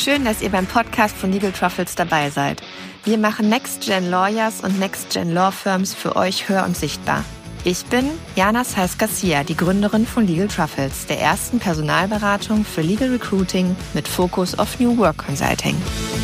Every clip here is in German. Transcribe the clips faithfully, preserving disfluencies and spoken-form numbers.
Schön, dass ihr beim Podcast von Legal Truffles dabei seid. Wir machen Next-Gen Lawyers und Next-Gen Law Firms für euch hör- und sichtbar. Ich bin Jana Saiz-Garcia, die Gründerin von Legal Truffles, der ersten Personalberatung für Legal Recruiting mit Fokus auf New Work Consulting.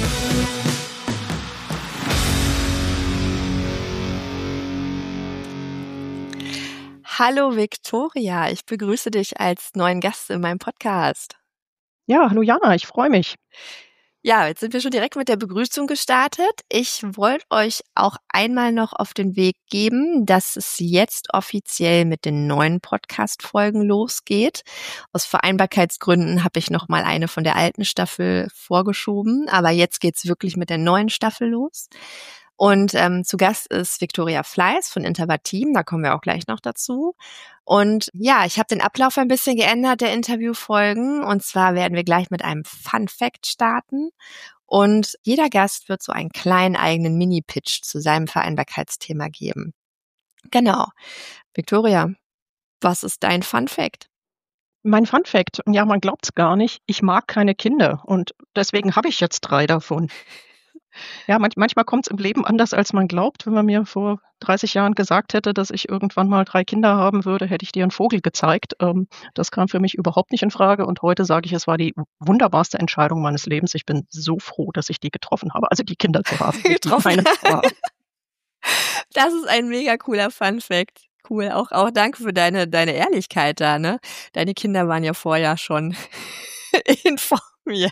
Hallo Victoria, ich begrüße dich als neuen Gast in meinem Podcast. Ja, hallo Jana, ich freue mich. Ja, jetzt sind wir schon direkt mit der Begrüßung gestartet. Ich wollte euch auch einmal noch auf den Weg geben, dass es jetzt offiziell mit den neuen Podcast-Folgen losgeht. Aus Vereinbarkeitsgründen habe ich noch mal eine von der alten Staffel vorgeschoben, aber jetzt geht's wirklich mit der neuen Staffel los. Und ähm, zu Gast ist Victoria Fleiß von Intervat Team, da kommen wir auch gleich noch dazu. Und ja, ich habe den Ablauf ein bisschen geändert der Interviewfolgen. Und zwar werden wir gleich mit einem Fun Fact starten. Und jeder Gast wird so einen kleinen eigenen Mini-Pitch zu seinem Vereinbarkeitsthema geben. Genau. Victoria, was ist dein Fun Fact? Mein Fun Fact, ja, man glaubt's gar nicht, ich mag keine Kinder und deswegen habe ich jetzt drei davon. Ja, manch, manchmal kommt es im Leben anders, als man glaubt. Wenn man mir vor dreißig Jahren gesagt hätte, dass ich irgendwann mal drei Kinder haben würde, hätte ich dir einen Vogel gezeigt. Ähm, das kam für mich überhaupt nicht in Frage. Und heute sage ich, es war die wunderbarste Entscheidung meines Lebens. Ich bin so froh, dass ich die getroffen habe. Also die Kinder zu haben. getroffen. Das ist ein mega cooler Fun Fact. Cool. Auch, auch danke für deine, deine Ehrlichkeit da, ne? Deine Kinder waren ja vorher schon informiert.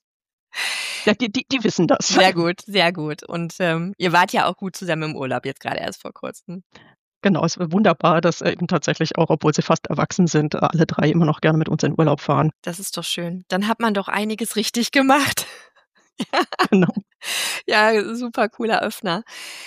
Ja, die, die, die wissen das. Sehr gut, sehr gut. Und ähm, ihr wart ja auch gut zusammen im Urlaub, jetzt gerade erst vor kurzem. Genau, es war wunderbar, dass eben tatsächlich auch, obwohl sie fast erwachsen sind, alle drei immer noch gerne mit uns in Urlaub fahren. Das ist doch schön. Dann hat man doch einiges richtig gemacht. Genau. Ja, super cooler Öffner.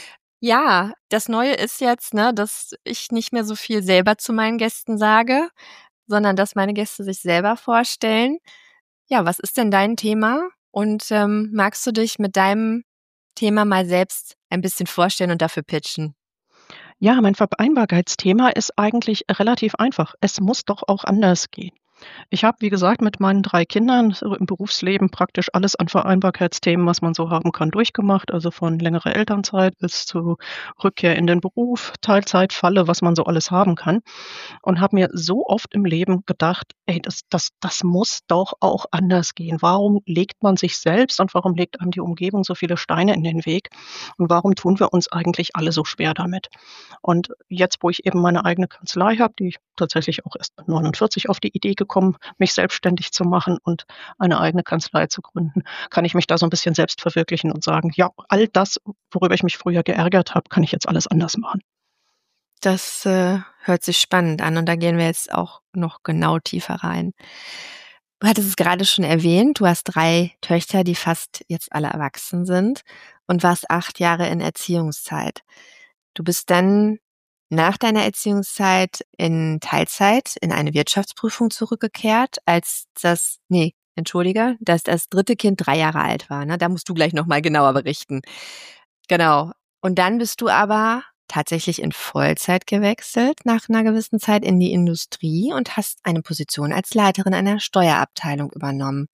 Ja, das Neue ist jetzt, ne, dass ich nicht mehr so viel selber zu meinen Gästen sage, sondern dass meine Gäste sich selber vorstellen. Ja, was ist denn dein Thema? Und ähm, magst du dich mit deinem Thema mal selbst ein bisschen vorstellen und dafür pitchen? Ja, mein Vereinbarkeitsthema ist eigentlich relativ einfach. Es muss doch auch anders gehen. Ich habe, wie gesagt, mit meinen drei Kindern so im Berufsleben praktisch alles an Vereinbarkeitsthemen, was man so haben kann, durchgemacht. Also von längerer Elternzeit bis zu Rückkehr in den Beruf, Teilzeitfalle, was man so alles haben kann. Und habe mir so oft im Leben gedacht, ey, das, das, das muss doch auch anders gehen. Warum legt man sich selbst und warum legt einem die Umgebung so viele Steine in den Weg? Und warum tun wir uns eigentlich alle so schwer damit? Und jetzt, wo ich eben meine eigene Kanzlei habe, die ich tatsächlich auch erst mit neunundvierzig auf die Idee gekommen, mich selbstständig zu machen und eine eigene Kanzlei zu gründen, kann ich mich da so ein bisschen selbst verwirklichen und sagen, ja, all das, worüber ich mich früher geärgert habe, kann ich jetzt alles anders machen. Das äh, hört sich spannend an und da gehen wir jetzt auch noch genau tiefer rein. Du hattest es gerade schon erwähnt, du hast drei Töchter, die fast jetzt alle erwachsen sind und warst acht Jahre in Erziehungszeit. Du bist dann nach deiner Erziehungszeit in Teilzeit in eine Wirtschaftsprüfung zurückgekehrt, als das, nee, entschuldige, dass das dritte Kind drei Jahre alt war. Ne? Da musst du gleich nochmal genauer berichten. Genau. Und dann bist du aber tatsächlich in Vollzeit gewechselt nach einer gewissen Zeit in die Industrie und hast eine Position als Leiterin einer Steuerabteilung übernommen.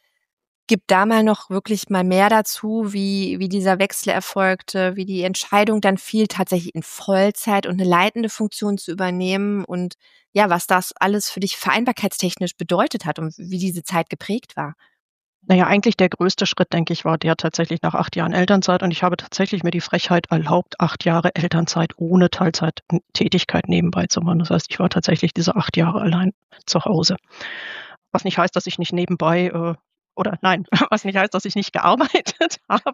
Gib da mal noch wirklich mal mehr dazu, wie, wie dieser Wechsel erfolgte, wie die Entscheidung dann fiel, tatsächlich in Vollzeit und eine leitende Funktion zu übernehmen und ja, was das alles für dich vereinbarkeitstechnisch bedeutet hat und wie diese Zeit geprägt war. Naja, eigentlich der größte Schritt, denke ich, war der tatsächlich nach acht Jahren Elternzeit. Und ich habe tatsächlich mir die Frechheit erlaubt, acht Jahre Elternzeit ohne Teilzeittätigkeit nebenbei zu machen. Das heißt, ich war tatsächlich diese acht Jahre allein zu Hause. Was nicht heißt, dass ich nicht nebenbei, äh, oder nein, was nicht heißt, dass ich nicht gearbeitet habe.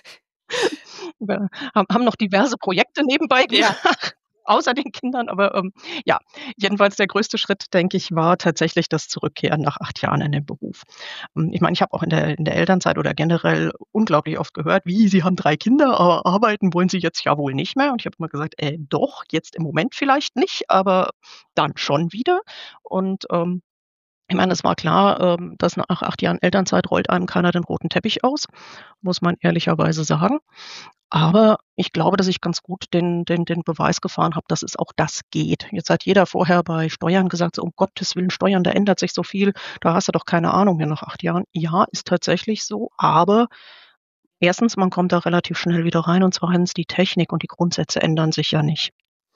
Wir haben noch diverse Projekte nebenbei gemacht. Ja. Außer den Kindern, aber ähm, ja, jedenfalls der größte Schritt, denke ich, war tatsächlich das Zurückkehren nach acht Jahren in den Beruf. Ähm, ich meine, ich habe auch in der, in der Elternzeit oder generell unglaublich oft gehört, wie, Sie haben drei Kinder, aber arbeiten wollen Sie jetzt ja wohl nicht mehr. Und ich habe immer gesagt, äh, doch, jetzt im Moment vielleicht nicht, aber dann schon wieder. Und ähm, ich meine, es war klar, ähm, dass nach acht Jahren Elternzeit rollt einem keiner den roten Teppich aus, muss man ehrlicherweise sagen. Aber ich glaube, dass ich ganz gut den den den Beweis gefahren habe, dass es auch das geht. Jetzt hat jeder vorher bei Steuern gesagt, so: „Um Gottes Willen, Steuern, da ändert sich so viel, da hast du doch keine Ahnung mehr nach acht Jahren." Ja, ist tatsächlich so, aber erstens, man kommt da relativ schnell wieder rein und zweitens, die Technik und die Grundsätze ändern sich ja nicht.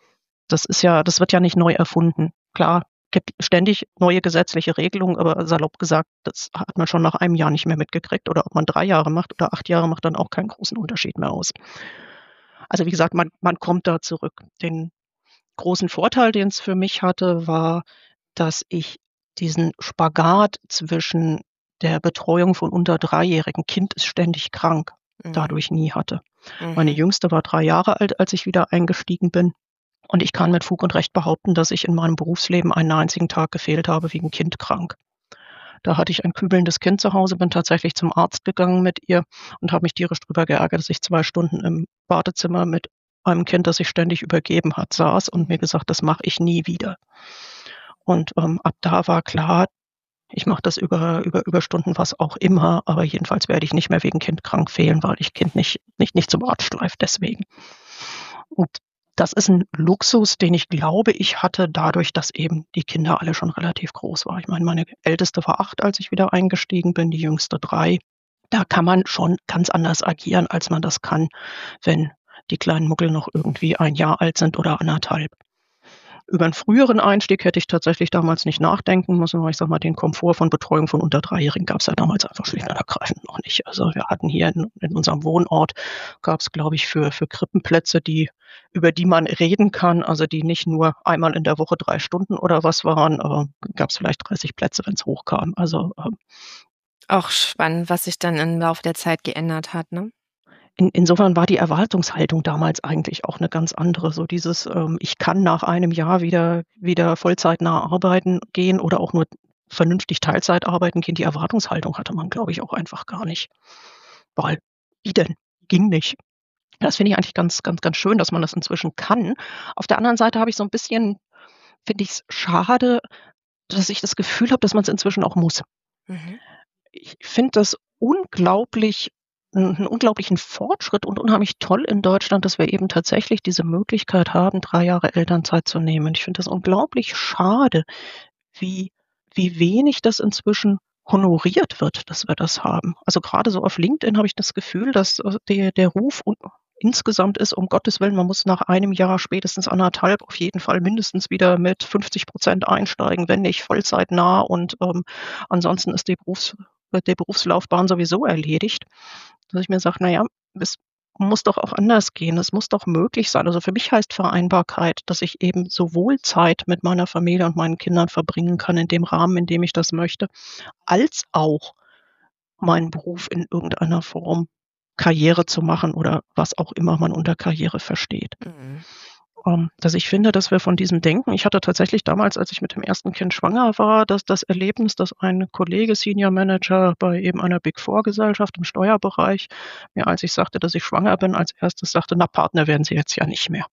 Das ist ja das wird ja nicht neu erfunden. Klar, gibt ständig neue gesetzliche Regelungen, aber salopp gesagt, das hat man schon nach einem Jahr nicht mehr mitgekriegt oder ob man drei Jahre macht oder acht Jahre macht dann auch keinen großen Unterschied mehr aus. Also, wie gesagt, man man kommt da zurück. Den großen Vorteil, den es für mich hatte, war, dass ich diesen Spagat zwischen der Betreuung von unter dreijährigen Kind ist ständig krank, Mhm. dadurch nie hatte. Meine Mhm. Jüngste war drei Jahre alt, als ich wieder eingestiegen bin. Und ich kann mit Fug und Recht behaupten, dass ich in meinem Berufsleben einen einzigen Tag gefehlt habe wegen Kind krank. Da hatte ich ein kübelndes Kind zu Hause, bin tatsächlich zum Arzt gegangen mit ihr und habe mich tierisch drüber geärgert, dass ich zwei Stunden im Wartezimmer mit einem Kind, das sich ständig übergeben hat, saß und mir Mhm. gesagt: „Das mache ich nie wieder." Und, ähm, ab da war klar, ich mache das über über Überstunden, was auch immer, aber jedenfalls werde ich nicht mehr wegen Kind krank fehlen, weil ich Kind nicht nicht nicht zum Arzt schleife deswegen. Und das ist 'n Luxus, den ich glaube, ich hatte dadurch, dass eben die Kinder alle schon relativ groß waren. Ich meine, meine Älteste war acht, als ich wieder eingestiegen bin, die Jüngste drei. Da kann man schon ganz anders agieren, als man das kann, wenn die kleinen Muckel noch irgendwie ein Jahr alt sind oder anderthalb. Über 'n früheren Einstieg hätte ich tatsächlich damals nicht nachdenken müssen, weil ich sage mal, den Komfort von Betreuung von unter Dreijährigen gab's ja damals einfach schlicht und ergreifend noch nicht. Also, wir hatten hier in in unserem Wohnort gab's, glaube ich, für für Krippenplätze, die über die man reden kann, also die nicht nur einmal in der Woche drei Stunden oder was waren, aber gab's vielleicht dreißig Plätze, wenn's hochkam. Also, ähm Auch spannend, was sich dann im Laufe der Zeit geändert hat, ne? In insofern war die Erwartungshaltung damals eigentlich auch 'ne ganz andere. So dieses, ähm, ich kann nach einem Jahr wieder wieder vollzeitnah arbeiten gehen oder auch nur vernünftig Teilzeit arbeiten gehen. Die Erwartungshaltung hatte man, glaube ich, auch einfach gar nicht. Weil wie denn? Ging nicht. Das finde ich eigentlich ganz ganz ganz schön, dass man das inzwischen kann. Auf der anderen Seite habe ich so 'n bisschen finde ich's schade, dass ich das Gefühl habe, dass man's inzwischen auch muss. Mhm. Ich finde das unglaublich 'n 'n unglaublichen Fortschritt und unheimlich toll in Deutschland, dass wir eben tatsächlich diese Möglichkeit haben, drei Jahre Elternzeit zu nehmen. Ich finde das unglaublich schade, wie wie wenig das inzwischen honoriert wird, dass wir das haben. Also, grade so auf LinkedIn habe ich das Gefühl, dass, äh, der der Ruf un insgesamt ist, um Gottes Willen, man muss nach einem Jahr, spätestens anderthalb auf jeden Fall mindestens wieder mit fünfzig Prozent einsteigen, wenn nicht vollzeitnah und, ähm, ansonsten ist die Berufs wird die Berufslaufbahn sowieso erledigt. Dass ich mir sage: „Na ja, es muss doch auch anders gehen. Es muss doch möglich sein." Also, für mich heißt Vereinbarkeit, dass ich eben sowohl Zeit mit meiner Familie und meinen Kindern verbringen kann in dem Rahmen, in dem ich das möchte, als auch meinen Beruf in irgendeiner Form Karriere zu machen oder was auch immer man unter Karriere versteht. Mhm. Ähm, dass ich finde, dass wir von diesem Denken ich hatte tatsächlich damals, als ich mit dem ersten Kind schwanger war, das das Erlebnis, dass ein Kollege, Senior Manager bei eben einer Big-Four-Gesellschaft im Steuerbereich mir, als ich sagte, dass ich schwanger bin, als Erstes sagte: „Na, Partner werden Sie jetzt ja nicht mehr."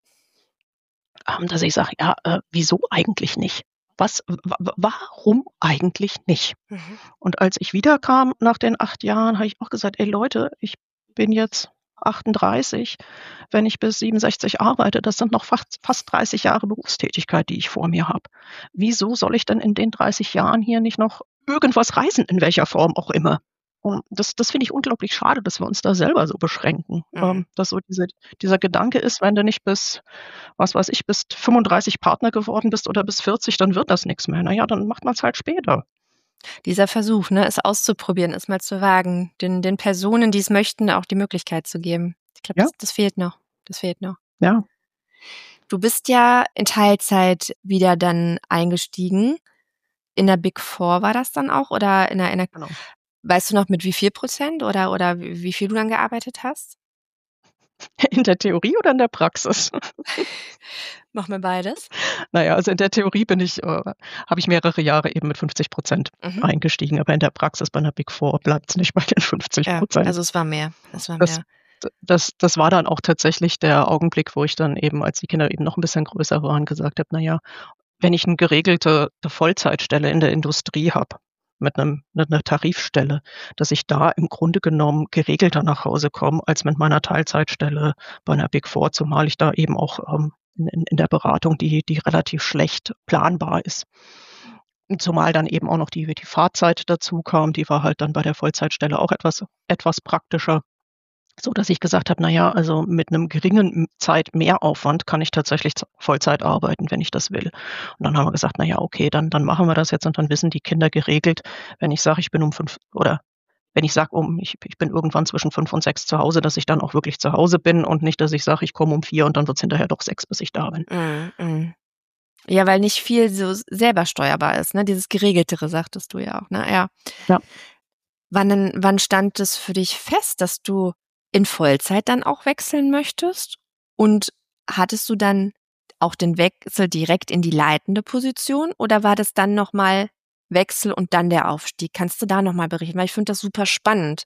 Ähm, dass ich sage: „Ja, äh, wieso eigentlich nicht? Was w w warum eigentlich nicht?" Mhm. Und als ich wiederkam nach den acht Jahren, habe ich auch gesagt: „Ey Leute, ich bin jetzt achtunddreißig. Wenn ich bis siebenundsechzig arbeite, das sind noch fast fast dreißig Jahre Berufstätigkeit, die ich vor mir habe. Wieso soll ich denn in den dreißig Jahren hier nicht noch irgendwas reißen, in welcher Form auch immer?" Und das das finde ich unglaublich schade, dass wir uns da selber so beschränken. Mhm. Ähm, dass so diese dieser Gedanke ist, wenn du nicht bis, was weiß ich, bis fünfunddreißig Partner geworden bist oder bis vierzig, dann wird das nix mehr. Na ja, dann macht man's halt später. Dieser Versuch, ne, es auszuprobieren, es mal zu wagen, den den Personen, die's möchten, auch die Möglichkeit zu geben. Ich glaube, Ja. das das fehlt noch. Das fehlt noch. Ja. Du bist ja in Teilzeit wieder dann eingestiegen. In der Big Four war das dann auch oder in 'ner in 'ner Genau. weißt du noch, mit wie viel Prozent oder oder w wie viel du dann gearbeitet hast? In der Theorie oder in der Praxis? Mach mal beides. Na ja, also in der Theorie bin ich, äh habe ich mehrere Jahre eben mit fünfzig Prozent Mhm. eingestiegen, aber in der Praxis bei 'ner Big Four bleibt's nicht bei den fünfzig Ja, Prozent. also es war mehr. Es war Das mehr. d das das war dann auch tatsächlich der Augenblick, wo ich dann eben, als die Kinder eben noch 'n bisschen größer waren, gesagt habe: „Na ja, wenn ich 'n geregelte te Vollzeitstelle in der Industrie habe, mit einem mit 'ner Tarifstelle, dass ich da im Grunde genommen geregelter nach Hause komme als mit meiner Teilzeitstelle bei 'ner Big Four, zumal ich da eben auch, ähm, in in in der Beratung, die die relativ schlecht planbar ist. Zumal dann eben auch noch die die Fahrzeit dazukam, die war halt dann bei der Vollzeitstelle auch etwas etwas praktischer, sodass ich gesagt habe: „Na ja, also mit 'nem geringen m Zeitmehraufwand kann ich tatsächlich z Vollzeit arbeiten, wenn ich das will.“ Und dann haben wir gesagt: „Na ja, okay, dann dann machen wir das jetzt“, und dann wissen die Kinder geregelt, wenn ich sage, ich bin um fünf oder wenn ich sage, um ich ich bin irgendwann zwischen fünf und sechs zu Hause, dass ich dann auch wirklich zu Hause bin und nicht, dass ich sage, ich komme um vier und dann wird's hinterher doch sechs, bis ich da bin. Mhm, mhm. Ja, weil nicht viel so s selber steuerbar ist, ne? Dieses Geregeltere sagtest du ja auch, ne? Ja. Ja. Wann denn wann stand es für dich fest, dass du in Vollzeit dann auch wechseln möchtest? Und hattest du dann auch den Wechsel direkt in die leitende Position oder war das dann noch mal Wechsel und dann der Aufstieg? Kannst du da noch mal berichten? Weil ich finde das super spannend.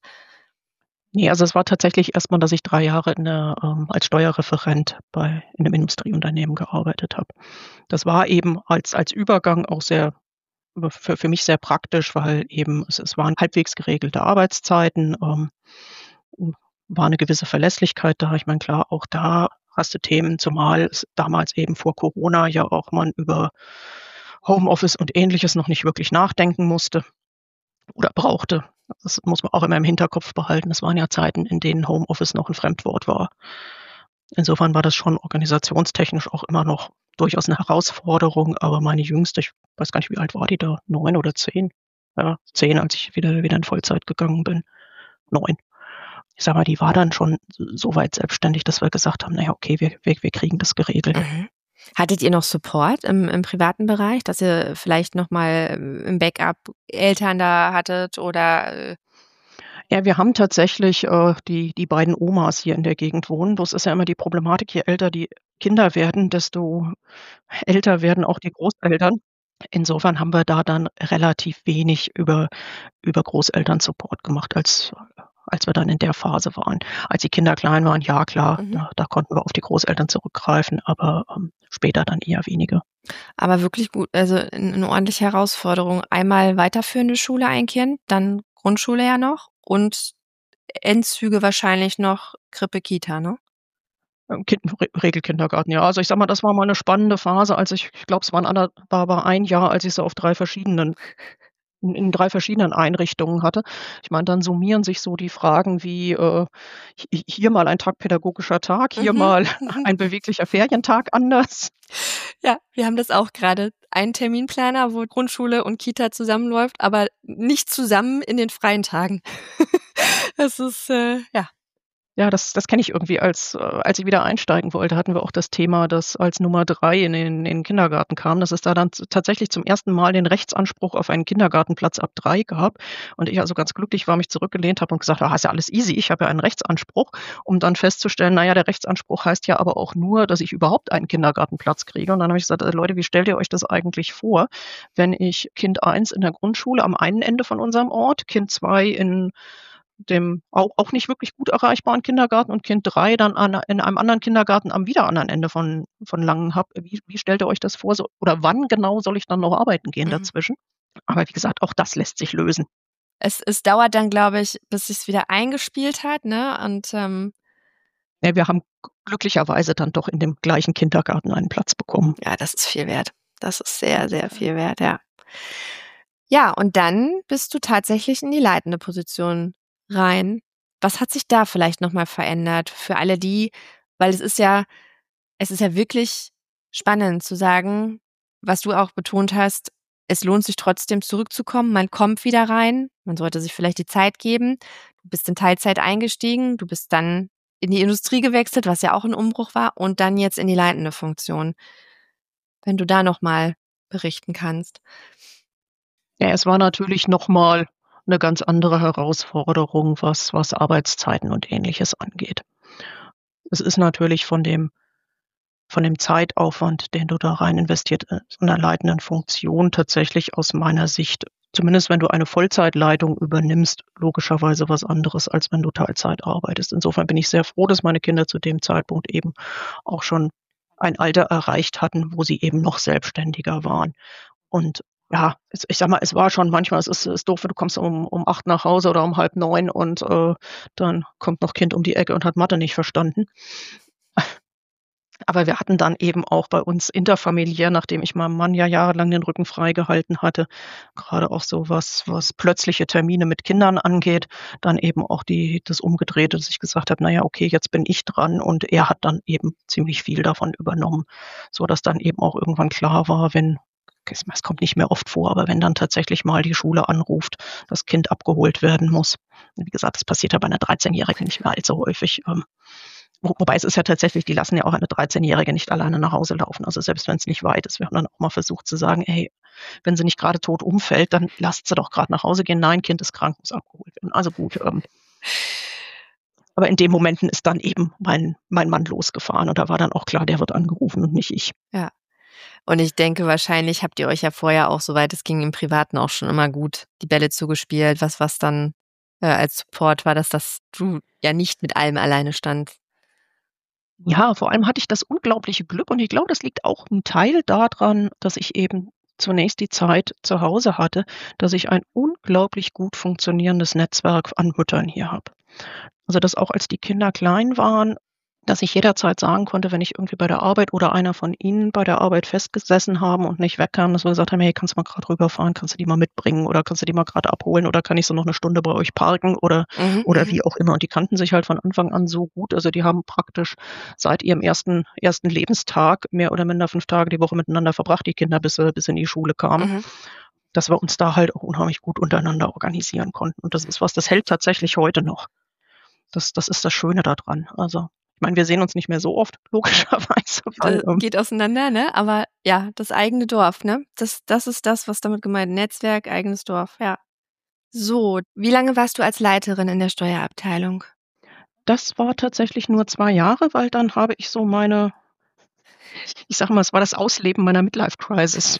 Ne, also es war tatsächlich erst mal, dass ich drei Jahre in der ähm, als Steuerreferent bei in 'nem Industrieunternehmen gearbeitet habe. Das war eben als als Übergang auch sehr für für mich sehr praktisch, weil eben es es waren halbwegs geregelte Arbeitszeiten, ähm, hm, war 'ne gewisse Verlässlichkeit da. Ich meine, klar, auch da hast du Themen, zumal es damals eben vor Corona ja auch man über Homeoffice und Ähnliches noch nicht wirklich nachdenken musste oder brauchte. Das muss man auch immer im Hinterkopf behalten. Das waren ja Zeiten, in denen Homeoffice noch 'n Fremdwort war. Insofern war das schon organisationstechnisch auch immer noch durchaus 'ne Herausforderung, aber meine Jüngste, ich weiß gar nicht, wie alt war die da? neun oder zehn? Ja, zehn, als ich wieder wieder in Vollzeit gegangen bin. neun. Ich sage mal, die war dann schon s so weit selbstständig, dass wir gesagt haben: „Na ja, okay, wir wir wir kriegen das geregelt.“ Mhm. Hattet ihr noch Support im im privaten Bereich, dass ihr vielleicht noch mal im Backup Eltern da hattet oder, äh Ja, wir haben tatsächlich, äh, die die beiden Omas hier in der Gegend wohnen. Bloß ist ja immer die Problematik, je älter die Kinder werden, desto älter werden auch die Großeltern. Insofern haben wir da dann relativ wenig über über Großelternsupport gemacht, als als wir dann in der Phase waren. Als die Kinder klein waren, ja klar, Mhm. da da konnten wir auf die Großeltern zurückgreifen, aber, ähm, später dann eher weniger. Aber wirklich gut, also 'n 'ne ordentliche Herausforderung. Einmal weiterführende Schule, ein Kind, dann Grundschule ja noch und Endzüge wahrscheinlich noch Krippe, Kita, ne? Ähm, Kind Re Regelkindergarten, ja. Also, ich sage mal, das war mal 'ne spannende Phase, als ich ich glaube, es waren ander war war ein Jahr, als ich sie auf drei verschiedenen in in drei verschiedenen Einrichtungen hatte. Ich meine, dann summieren sich so die Fragen wie, äh, hi hier mal ein Tag pädagogischer Tag, hier Mhm, mal mhm. ein beweglicher Ferientag anders. Ja, wir haben das auch grade. Ein Terminplaner, wo Grundschule und Kita zusammenläuft, aber nicht zusammen in den freien Tagen. Das ist, äh, ja. Ja, das das kenne ich irgendwie. Als äh, als ich wieder einsteigen wollte, hatten wir auch das Thema, dass als Nummer drei in den in den Kindergarten kam, dass es da dann t tatsächlich zum ersten Mal den Rechtsanspruch auf einen Kindergartenplatz ab drei gab und ich also ganz glücklich war, mich zurückgelehnt habe und gesagt: „Ah, ist ja alles easy, ich habe ja einen Rechtsanspruch“, um dann festzustellen, na ja, der Rechtsanspruch heißt ja aber auch nur, dass ich überhaupt einen Kindergartenplatz kriege. Und dann habe ich gesagt: „Äh, Leute, wie stellt ihr euch das eigentlich vor, wenn ich Kind eins in der Grundschule am einen Ende von unserem Ort, Kind zwei in dem auch auch nicht wirklich gut erreichbaren Kindergarten und Kind drei dann an 'ner in einem anderen Kindergarten am wieder anderen Ende von von Langen habe. Wie wie stellt ihr euch das vor, so oder wann genau soll ich dann noch arbeiten gehen Mhm. dazwischen?“ Aber wie gesagt, auch das lässt sich lösen. Es es dauert dann, glaube ich, bis sich's wieder eingespielt hat, ne? Und, ähm Ja, wir haben g glücklicherweise dann doch in dem gleichen Kindergarten einen Platz bekommen. Ja, das ist viel wert. Das ist sehr, sehr viel wert, ja. Ja, und dann bist du tatsächlich in die leitende Position rein. Was hat sich da vielleicht noch mal verändert für alle die weil es ist ja es ist ja wirklich spannend zu sagen, was du auch betont hast, es lohnt sich trotzdem zurückzukommen. Man kommt wieder rein, man sollte sich vielleicht die Zeit geben. Du bist in Teilzeit eingestiegen, du bist dann in die Industrie gewechselt, was ja auch 'n Umbruch war, und dann jetzt in die leitende Funktion. Wenn du da noch mal berichten kannst. Ja, es war natürlich noch mal 'ne ganz andere Herausforderung, was was Arbeitszeiten und Ähnliches angeht. Es ist natürlich von dem von dem Zeitaufwand, den du da rein investiert äh, in 'ner leitenden Funktion tatsächlich aus meiner Sicht zumindest wenn du eine Vollzeitleitung übernimmst, logischerweise was anderes, als wenn du Teilzeit arbeitest. Insofern bin ich sehr froh, dass meine Kinder zu dem Zeitpunkt eben auch schon ein Alter erreicht hatten, wo sie eben noch selbstständiger waren. Und Ja, es ich sage mal, es war schon manchmal es ist ist doof, wenn du kommst um um acht nach Hause oder um halb neun und, äh, dann kommt noch Kind um die Ecke und hat Mathe nicht verstanden. Aber wir hatten dann eben auch bei uns interfamiliär, nachdem ich meinem Mann ja jahrelang den Rücken freigehalten hatte, grade auch so was was plötzliche Termine mit Kindern angeht, dann eben auch die das Umgedrehte, dass ich gesagt habe: „Na ja, okay, jetzt bin ich dran." Und er hat dann eben ziemlich viel davon übernommen, sodass dann eben auch irgendwann klar war, wenn es es kommt nicht mehr oft vor, aber wenn dann tatsächlich mal die Schule anruft, das Kind abgeholt werden muss. Wie gesagt, das passiert ja bei 'ner Dreizehnjährigen nicht mehr allzu häufig, ähm, wo wobei es ist ja tatsächlich, die lassen ja auch eine Dreizehnjährige nicht alleine nach Hause laufen, also selbst wenn's nicht weit ist. Wir haben dann auch mal versucht zu sagen: „Ey, wenn sie nicht grade tot umfällt, dann lasst sie doch grad nach Hause gehen." „Nein, Kind ist krank, muss abgeholt werden." Also gut, ähm aber in den Momenten ist dann eben mein mein Mann losgefahren und da war dann auch klar, der wird angerufen und nicht ich. Ja. Und ich denke, wahrscheinlich habt ihr euch ja vorher auch, soweit es ging, im Privaten auch schon immer gut die Bälle zugespielt, was was dann, äh, als Support war, dass das du ja nicht mit allem alleine standst. Ja, vor allem hatte ich das unglaubliche Glück und ich glaube, das liegt auch 'n Teil da dran, dass ich eben zunächst die Zeit zu Hause hatte, dass ich ein unglaublich gut funktionierendes Netzwerk an Müttern hier habe. Also, dass auch als die Kinder klein waren, dass ich jederzeit sagen konnte, wenn ich irgendwie bei der Arbeit oder einer von ihnen bei der Arbeit festgesessen haben und nicht wegkamen, dass wir gesagt haben: „Hey, kannst du mal grad rüberfahren? Kannst du die mal mitbringen oder kannst du die mal grad abholen oder kann ich sie noch 'ne Stunde bei euch parken?" Oder Mhm, oder mhm. wie auch immer. Und die kannten sich halt von Anfang an so gut. Also, die haben praktisch seit ihrem ersten ersten Lebenstag mehr oder minder fünf Tage die Woche miteinander verbracht, die Kinder, bis sie bis sie in die Schule kamen, Mhm. dass wir uns da halt auch unheimlich gut untereinander organisieren konnten. Und das ist was, das hält tatsächlich heute noch. Das das ist das Schöne da dran. Also, ich meine, wir sehen uns nicht mehr so oft, logischerweise, weil, D ähm geht auseinander, ne? Aber ja, das eigene Dorf, ne? Das das ist das, was damit gemeint Netzwerk, eigenes Dorf, ja. So, wie lange warst du als Leiterin in der Steuerabteilung? Das war tatsächlich nur zwei Jahre, weil dann habe ich so meine ich sage mal, es war das Ausleben meiner Midlife-Crisis.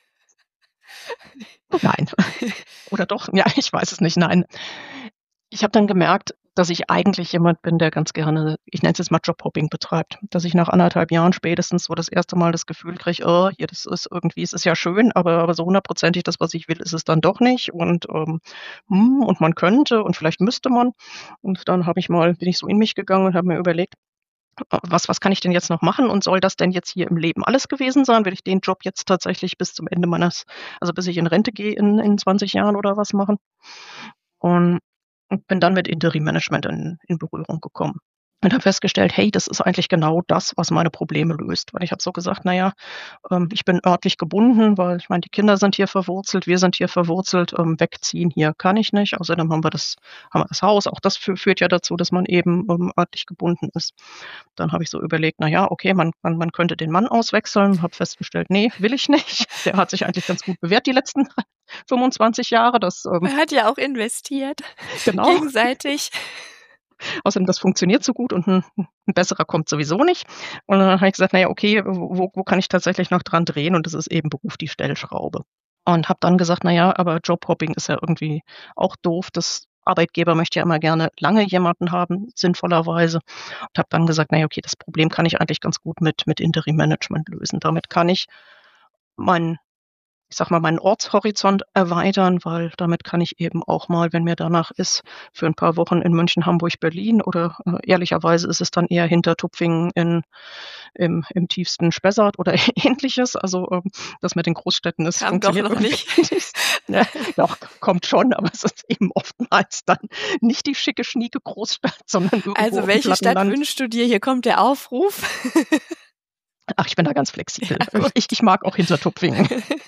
Nein. Oder doch? Ja, ich weiß es nicht, nein. Ich habe dann gemerkt, dass ich eigentlich jemand bin, der ganz gerne, ich nenne es jetzt mal Jobhopping betreibt. Dass ich nach anderthalb Jahren spätestens so das erste Mal das Gefühl kriege: „Oh, hier, das ist irgendwie es ist ja schön, aber aber so hundertprozentig das, was ich will, ist es dann doch nicht und, ähm, hm, und man könnte und vielleicht müsste man." Und dann habe ich mal bin ich so in mich gegangen und habe mir überlegt: „Äh, was was kann ich denn jetzt noch machen und soll das denn jetzt hier im Leben alles gewesen sein? Will ich den Job jetzt tatsächlich bis zum Ende meines also, bis ich in Rente gehe in in zwanzig Jahren oder was machen?" Und und bin dann mit Interim-Management in in Berührung gekommen und habe festgestellt: „Hey, das ist eigentlich genau das, was meine Probleme löst." Weil ich habe so gesagt: „Na ja, ähm, ich bin örtlich gebunden, weil ich meine, die Kinder sind hier verwurzelt, wir sind hier verwurzelt, ähm, wegziehen hier kann ich nicht. Außerdem haben wir das haben wir das Haus." Auch das fü führt ja dazu, dass man eben, ähm, örtlich gebunden ist. Dann habe ich so überlegt: „Na ja, okay, man man man könnte den Mann auswechseln." Habe festgestellt: „Ne, will ich nicht." Der hat sich eigentlich ganz gut bewährt die letzten fünfundzwanzig Jahre, das, ähm Man hat ja auch investiert, Genau. gegenseitig. Außerdem, das funktioniert so gut und 'n 'n besserer kommt sowieso nicht. Und dann habe ich gesagt: „Na ja, okay, wo wo kann ich tatsächlich noch dran drehen?" Und das ist eben Beruf die Stellschraube. Und habe dann gesagt: „Na ja, aber Jobhopping ist ja irgendwie auch doof." Das Arbeitgeber möchte ja immer gerne lange jemanden haben, sinnvollerweise. Und habe dann gesagt: „Na ja, okay, das Problem kann ich eigentlich ganz gut mit mit Interim-Management lösen." Damit kann ich meinen ich sage mal, meinen Ortshorizont erweitern, weil damit kann ich eben auch mal, wenn mir danach ist, für 'n paar Wochen in München, Hamburg, Berlin oder, äh, ehrlicherweise ist es dann eher Hintertupfingen in im im tiefsten Spessart oder Ähnliches. Also, ähm, das mit den Großstädten, das Kam doch funktioniert noch irgendwie nicht. nicht. Ja, doch, kommt schon, aber es ist eben oftmals dann nicht die schicke, schnieke Großstadt, sondern irgendwo Also, auf'm welche Stadt Plattenland. wünschst du dir? Hier kommt der Aufruf. Ach, ich bin da ganz flexibel. Ja, Ich ich gut. ich mag auch Hintertupfingen.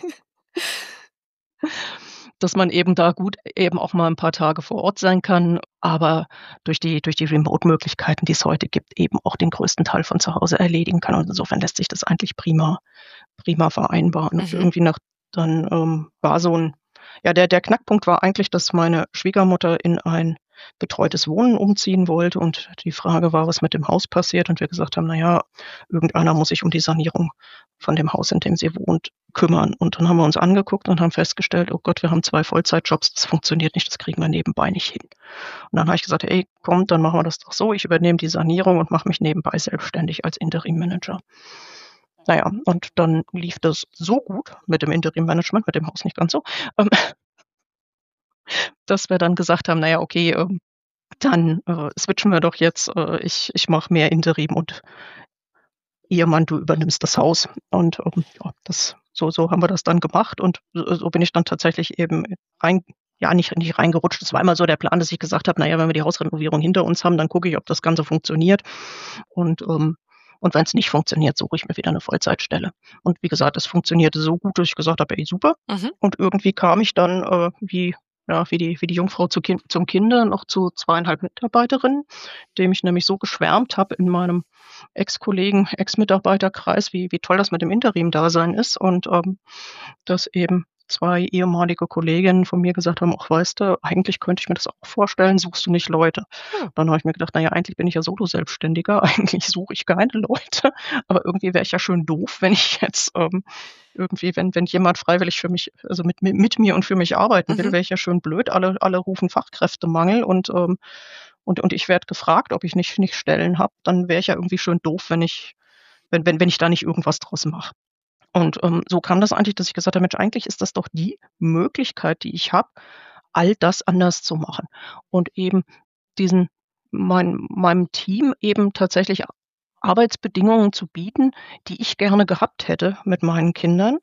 Dass man eben da gut eben auch mal 'n paar Tage vor Ort sein kann, aber durch die durch die Remote-Möglichkeiten, die es heute gibt, eben auch den größten Teil von zu Hause erledigen kann. Und insofern lässt sich das eigentlich prima prima vereinbaren. Und Mhm. irgendwie nach dann, ähm, war so 'n ja, der der Knackpunkt war eigentlich, dass meine Schwiegermutter in ein betreutes Wohnen umziehen wollte und die Frage war, was mit dem Haus passiert und wir gesagt haben: „Na ja, irgendeiner muss sich um die Sanierung von dem Haus, in dem sie wohnt, kümmern." Und dann haben wir uns angeguckt und haben festgestellt: „Oh Gott, wir haben zwei Vollzeitjobs, das funktioniert nicht, das kriegen wir nebenbei nicht hin." Und dann habe ich gesagt: „Ey, komm, dann machen wir das doch so. Ich übernehme die Sanierung und mache mich nebenbei selbstständig als Interim-Manager." Na ja, und dann lief das so gut mit dem Interim-Management, mit dem Haus nicht ganz so, ähm, dass wir dann gesagt haben: „Na ja, okay, ähm, dann, äh, switchen wir doch jetzt, äh, ich ich mache mehr Interim und Ehemann, du übernimmst das Haus." Und, ähm, ja, das so so haben wir das dann gemacht und so so bin ich dann tatsächlich eben rein ja, nicht nicht reingerutscht. Es war immer so der Plan, dass ich gesagt habe: „Na ja, wenn wir die Hausrenovierung hinter uns haben, dann gucke ich, ob das Ganze funktioniert. Und, ähm und wenn's nicht funktioniert, suche ich mir wieder 'ne Vollzeitstelle." Und wie gesagt, es funktionierte so gut, dass ich gesagt habe: „Ey, super." Mhm. Und irgendwie kam ich dann, äh, wie ja, wie die wie die Jungfrau zu Kin zum Kinde noch zu zweieinhalb Mitarbeiterinnen, dem ich nämlich so geschwärmt habe in meinem Ex-Kollegen Ex-Mitarbeiterkreis, wie wie toll das mit dem Interim-Dasein ist und, ähm, dass eben zwei ehemalige Kolleginnen von mir gesagt haben: „Ach, weißt du, eigentlich könnte ich mir das auch vorstellen, suchst du nicht Leute?" Hm. Dann habe ich mir gedacht: „Na ja, eigentlich bin ich ja Solo-Selbstständiger, eigentlich suche ich keine Leute, aber irgendwie wäre ich ja schön doof, wenn ich jetzt, ähm irgendwie wenn wenn jemand freiwillig für mich also mit mi mit mir und für mich arbeiten will, Mhm. wäre ich ja schön blöd. Alle alle rufen Fachkräftemangel und, ähm und und ich werde gefragt, ob ich nicht nicht Stellen habe. Dann wäre ich ja irgendwie schön doof, wenn ich wenn wenn wenn ich da nicht irgendwas draus mache." Und, ähm, so kam das eigentlich, dass ich gesagt habe: „Mensch, eigentlich ist das doch die Möglichkeit, die ich habe, all das anders zu machen." Und eben diesen mein meinem Team eben tatsächlich Arbeitsbedingungen zu bieten, die ich gerne gehabt hätte mit meinen Kindern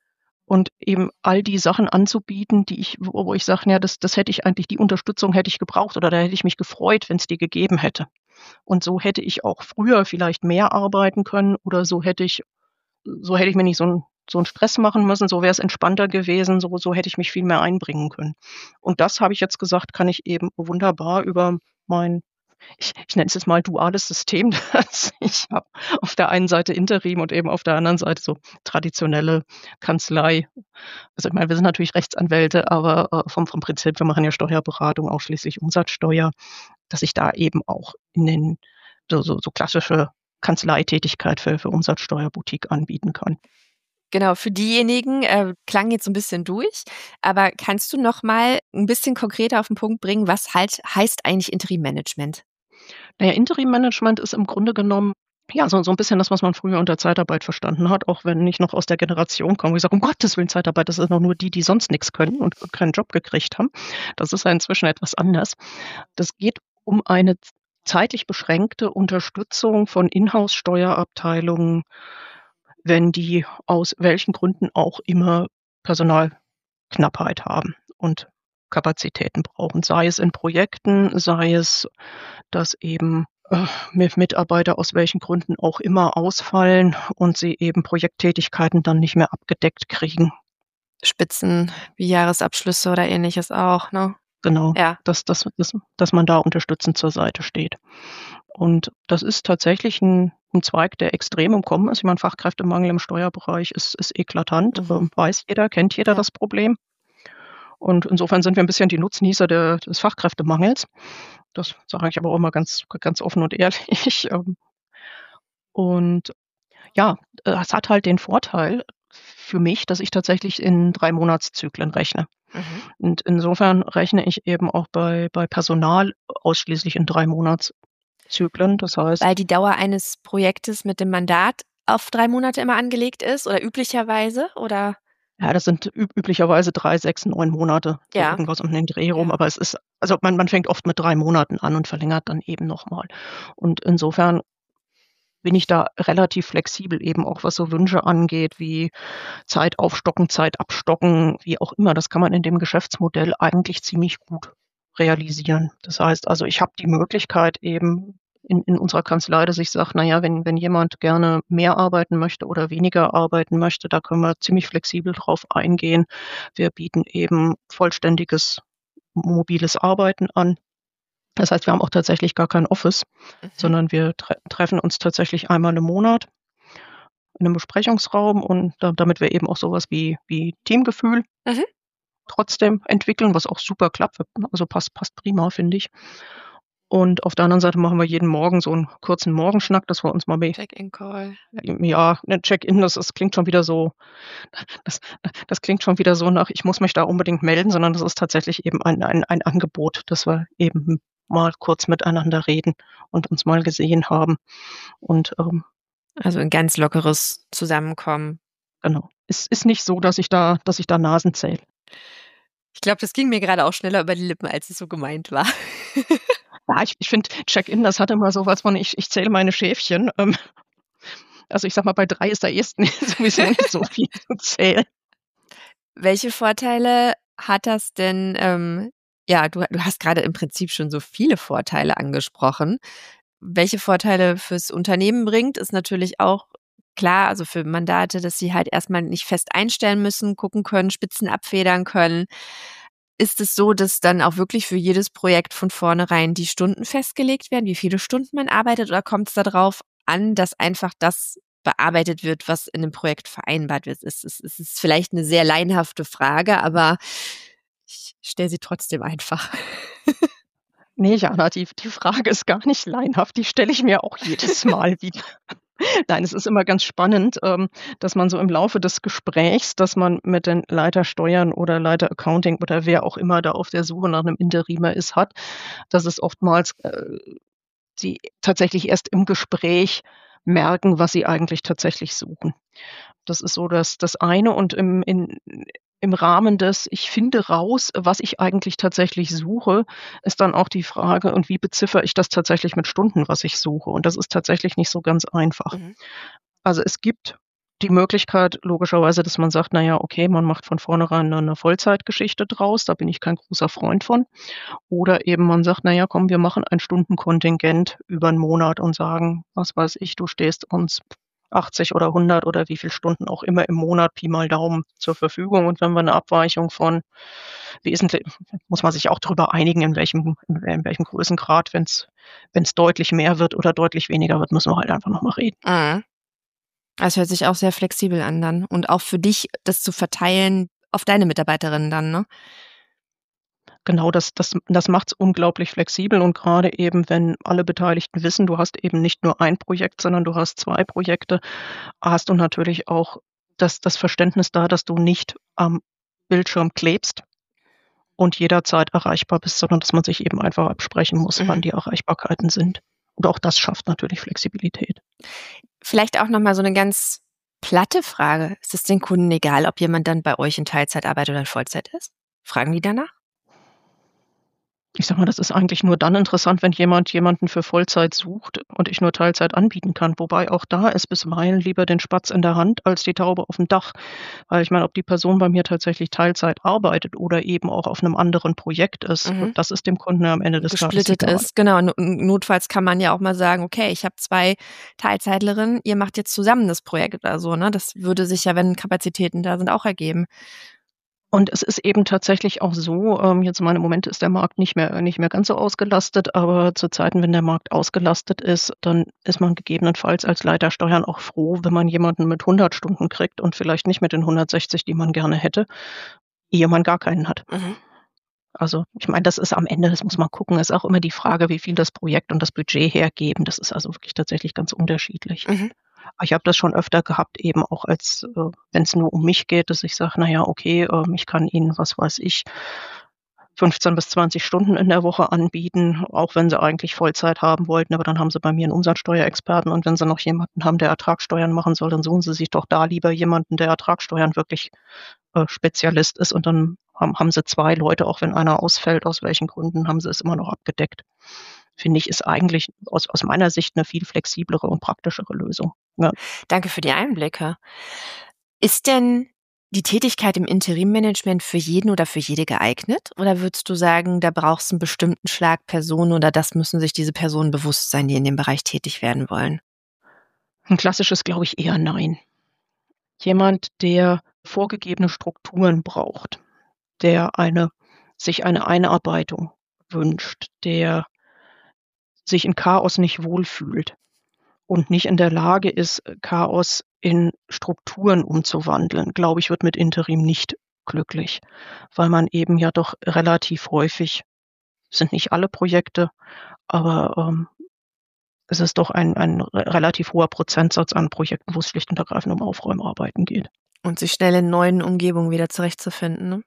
und eben all die Sachen anzubieten, die ich wo wo ich sage: „Ja, das das hätte ich eigentlich die Unterstützung hätte ich gebraucht oder da hätte ich mich gefreut, wenn's die gegeben hätte." Und so hätte ich auch früher vielleicht mehr arbeiten können oder so hätte ich so hätte ich mir nicht so 'n so 'n Stress machen müssen, so wäre es entspannter gewesen, so so hätte ich mich viel mehr einbringen können. Und das habe ich jetzt gesagt, kann ich eben wunderbar über mein ich ich nenne es jetzt mal duales System, das ich habe. Auf der einen Seite Interim und eben auf der anderen Seite so traditionelle Kanzlei. Also, ich meine, wir sind natürlich Rechtsanwälte, aber, äh, vom vom Prinzip, wir machen ja Steuerberatung, ausschließlich Umsatzsteuer, dass ich da eben auch in den so so so klassische Kanzleitätigkeit für für Umsatzsteuerboutique anbieten kann. Genau, für diejenigen äh, klang jetzt so 'n bisschen durch, aber kannst du noch mal 'n bisschen konkreter auf 'n Punkt bringen, was halt heißt eigentlich Interim-Management? Na ja, Interim-Management ist im Grunde genommen, ja, so so 'n bisschen das, was man früher unter Zeitarbeit verstanden hat, auch wenn ich noch aus der Generation komme, wo ich sage: „Um Gottes Willen, Zeitarbeit, das sind doch nur die, die sonst nix können und und keinen Job gekriegt haben." Das ist ja inzwischen etwas anders. Das geht um eine z zeitlich beschränkte Unterstützung von Inhouse-Steuerabteilungen, wenn die aus welchen Gründen auch immer Personalknappheit haben und Kapazitäten brauchen. Sei es in Projekten, sei es, dass eben, äh, Mi Mitarbeiter aus welchen Gründen auch immer ausfallen und sie eben Projekttätigkeiten dann nicht mehr abgedeckt kriegen. Spitzen wie Jahresabschlüsse oder Ähnliches auch, ne? Genau, Ja. dass dass dass dass man da unterstützend zur Seite steht. Und das ist tatsächlich 'n 'n Zweig, der extrem im Kommen ist. Ich meine, Fachkräftemangel im Steuerbereich ist ist eklatant, Mhm. ähm, weiß jeder, kennt jeder Ja. das Problem. Und insofern sind wir 'n bisschen die Nutznießer der des Fachkräftemangels. Das sage ich aber auch immer ganz ganz offen und ehrlich, ähm. Und ja, äh, es hat halt den Vorteil für mich, dass ich tatsächlich in drei Monatszyklen rechne. Mhm. Und insofern rechne ich eben auch bei bei Personal ausschließlich in drei Monatszyklen. Das heißt Weil die Dauer eines Projektes mit dem Mandat auf drei Monate immer angelegt ist oder üblicherweise, oder? Ja, das sind üb üblicherweise drei, sechs, neun Monate, so Ja. irgendwas um den Dreh rum. Ja. Aber es ist also, man man fängt oft mit drei Monaten an und verlängert dann eben noch mal. Und insofern bin ich da relativ flexibel, eben auch was so Wünsche angeht, wie Zeit aufstocken, Zeit abstocken, wie auch immer. Das kann man in dem Geschäftsmodell eigentlich ziemlich gut realisieren. Das heißt also, ich habe die Möglichkeit eben in in unserer Kanzlei, dass ich sage: „Na ja, wenn wenn jemand gerne mehr arbeiten möchte oder weniger arbeiten möchte, da können wir ziemlich flexibel drauf eingehen." Wir bieten eben vollständiges mobiles Arbeiten an. Das heißt, wir haben auch tatsächlich gar kein Office, Mhm. sondern wir tre treffen uns tatsächlich einmal im Monat in 'nem Besprechungsraum und da damit wir eben auch so was wie wie Teamgefühl Mhm. trotzdem entwickeln, was auch super klappt, also passt passt prima, finde ich. Und auf der anderen Seite machen wir jeden Morgen so 'n kurzen Morgenschnack, dass wir uns mal be Check-in-Call. ja, ne, Check-in, das das klingt schon wieder so das das klingt schon wieder so nach: „Ich muss mich da unbedingt melden", sondern das ist tatsächlich eben ein ein ein Angebot, dass wir eben mal kurz miteinander reden und uns mal gesehen haben. Und, ähm Also ein ganz lockeres Zusammenkommen. Genau. Es ist nicht so, dass ich da, dass ich da Nasen zähle. Ich glaube, das ging mir gerade auch schneller über die Lippen, als es so gemeint war. Ja, ich, ich finde, Check-in, das hat immer so was von, ich, ich zähle meine Schäfchen. Ähm, also ich sag mal, bei drei ist da erst sowieso nicht so viel zu zählen. Welche Vorteile hat das denn? Ähm, ja, du, du hast gerade im Prinzip schon so viele Vorteile angesprochen. Welche Vorteile fürs Unternehmen bringt, ist natürlich auch klar, also für Mandate, dass sie halt erstmal nicht fest einstellen müssen, gucken können, Spitzen abfedern können. Ist es so, dass dann auch wirklich für jedes Projekt von vornherein die Stunden festgelegt werden, wie viele Stunden man arbeitet, oder kommt es darauf an, dass einfach das bearbeitet wird, was in dem Projekt vereinbart wird? Es ist, es ist vielleicht eine sehr laienhafte Frage, aber ich stelle sie trotzdem einfach. Nee, Jana, die, die Frage ist gar nicht laienhaft, die stelle ich mir auch jedes Mal wieder. Nein, es ist immer ganz spannend, ähm, dass man so im Laufe des Gesprächs, dass man mit den Leiter Steuern oder Leiter Accounting oder wer auch immer da auf der Suche nach einem Interimer ist, hat, dass es oftmals äh, sie tatsächlich erst im Gespräch merken, was sie eigentlich tatsächlich suchen. Das ist so das, das eine. Und im, in, im Rahmen des, ich finde raus, was ich eigentlich tatsächlich suche, ist dann auch die Frage, und wie beziffere ich das tatsächlich mit Stunden, was ich suche? Und das ist tatsächlich nicht so ganz einfach. Mhm. Also es gibt die Möglichkeit, logischerweise, dass man sagt, naja, okay, man macht von vornherein eine Vollzeitgeschichte draus, da bin ich kein großer Freund von. Oder eben man sagt, naja, komm, wir machen ein Stundenkontingent über einen Monat und sagen, was weiß ich, du stehst uns achtzig oder hundert oder wie viele Stunden auch immer im Monat, Pi mal Daumen, zur Verfügung. Und wenn wir eine Abweichung von wesentlich, muss man sich auch darüber einigen, in welchem, in welchem Größengrad, wenn es wenn es deutlich mehr wird oder deutlich weniger wird, müssen wir halt einfach nochmal reden. Mhm. Das hört sich auch sehr flexibel an dann. Und auch für dich, das zu verteilen auf deine Mitarbeiterinnen dann, ne? Genau, das, das, das macht es unglaublich flexibel und gerade eben, wenn alle Beteiligten wissen, du hast eben nicht nur ein Projekt, sondern du hast zwei Projekte, hast du natürlich auch das, das Verständnis da, dass du nicht am Bildschirm klebst und jederzeit erreichbar bist, sondern dass man sich eben einfach absprechen muss, Mhm. wann die Erreichbarkeiten sind. Und auch das schafft natürlich Flexibilität. Vielleicht auch nochmal so eine ganz platte Frage. Ist es den Kunden egal, ob jemand dann bei euch in Teilzeit arbeitet oder in Vollzeit ist? Fragen die danach? Ich sage mal, das ist eigentlich nur dann interessant, wenn jemand jemanden für Vollzeit sucht und ich nur Teilzeit anbieten kann. Wobei auch da ist bisweilen lieber den Spatz in der Hand als die Taube auf dem Dach. Weil ich meine, ob die Person bei mir tatsächlich Teilzeit arbeitet oder eben auch auf einem anderen Projekt ist, Mhm. das ist dem Kunden am Ende des Tages Gesplittet egal. ist, genau. No- Notfalls kann man ja auch mal sagen, okay, ich habe zwei Teilzeitlerinnen, ihr macht jetzt zusammen das Projekt oder so, ne? Das würde sich ja, wenn Kapazitäten da sind, auch ergeben. Und es ist eben tatsächlich auch so, ähm, jetzt mal im Moment ist der Markt nicht mehr, nicht mehr ganz so ausgelastet, aber zu Zeiten, wenn der Markt ausgelastet ist, dann ist man gegebenenfalls als Leiter Steuern auch froh, wenn man jemanden mit hundert Stunden kriegt und vielleicht nicht mit den hundertsechzig, die man gerne hätte, ehe man gar keinen hat. Mhm. Also ich meine, das ist am Ende, das muss man gucken, ist auch immer die Frage, wie viel das Projekt und das Budget hergeben. Das ist also wirklich tatsächlich ganz unterschiedlich. Mhm. Aber ich habe das schon öfter gehabt, eben auch als, äh, wenn es nur um mich geht, dass ich sage, naja, okay, äh, ich kann Ihnen, was weiß ich, fünfzehn bis zwanzig Stunden in der Woche anbieten, auch wenn sie eigentlich Vollzeit haben wollten, aber dann haben sie bei mir einen Umsatzsteuerexperten und wenn sie noch jemanden haben, der Ertragssteuern machen soll, dann suchen sie sich doch da lieber jemanden, der Ertragssteuern wirklich äh, Spezialist ist und dann haben, haben sie zwei Leute, auch wenn einer ausfällt, aus welchen Gründen, haben sie es immer noch abgedeckt. Finde ich, ist eigentlich aus, aus meiner Sicht eine viel flexiblere und praktischere Lösung. Ja. Danke für die Einblicke. Ist denn die Tätigkeit im Interimmanagement für jeden oder für jede geeignet? Oder würdest du sagen, da brauchst du einen bestimmten Schlag Personen oder das müssen sich diese Personen bewusst sein, die in dem Bereich tätig werden wollen? Ein klassisches, glaube ich, eher nein. Jemand, der vorgegebene Strukturen braucht, der eine, sich eine Einarbeitung wünscht, der sich in Chaos nicht wohlfühlt und nicht in der Lage ist, Chaos in Strukturen umzuwandeln, glaube ich, wird mit Interim nicht glücklich, weil man eben ja doch relativ häufig, sind nicht alle Projekte, aber ähm, es ist doch ein, ein relativ hoher Prozentsatz an Projekten, wo es schlicht und ergreifend um Aufräumarbeiten geht. Und sich schnell in neuen Umgebungen wieder zurechtzufinden, ne?